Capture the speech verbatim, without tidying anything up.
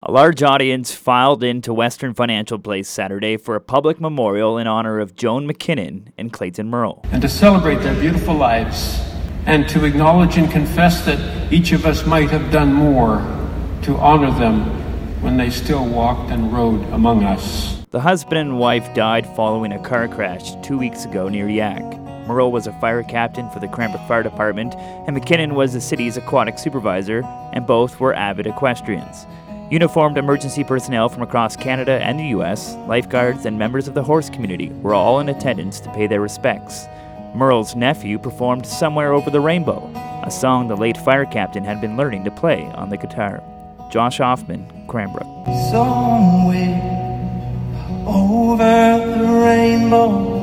A large audience filed into Western Financial Place Saturday for a public memorial in honor of Joan McKinnon and Clayton Murrow. And to celebrate their beautiful lives, and to acknowledge and confess that each of us might have done more to honor them when they still walked and rode among us. The husband and wife died following a car crash two weeks ago near Yak. Murrow was a fire captain for the Cranbrook Fire Department, and McKinnon was the city's aquatic supervisor, and both were avid equestrians. Uniformed emergency personnel from across Canada and the U S, lifeguards, and members of the horse community were all in attendance to pay their respects. Murrow's nephew performed Somewhere Over the Rainbow, a song the late fire captain had been learning to play on the guitar. Josh Hoffman, Cranbrook. Somewhere over the rainbow.